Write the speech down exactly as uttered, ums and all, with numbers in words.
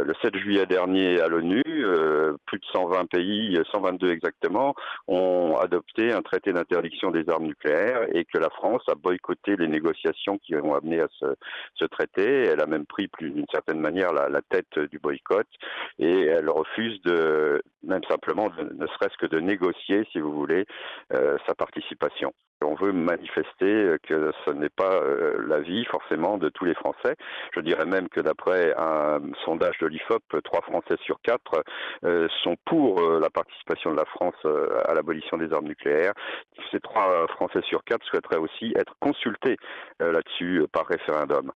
le sept juillet dernier à l'ONU, euh, plus de cent vingt pays, cent vingt-deux exactement, ont adopté un traité d'interdiction des armes nucléaires et que la France a boycotté les négociations qui ont amené à ce, ce traité. Elle a même pris plus d'une certaine manière la, la tête du boycott et elle refuse de, même simplement, de, ne serait-ce que de négocier, si vous voulez, euh, sa participation. On veut manifester que ce n'est pas euh, l'avis forcément de tous les Français. Je dirais même que d'après un sondage de l'I F O P, trois Français sur quatre euh, sont pour euh, la participation de la France euh, à l'abolition des armes nucléaires. Ces trois Français sur quatre souhaiteraient aussi être consultés euh, là-dessus euh, par référendum.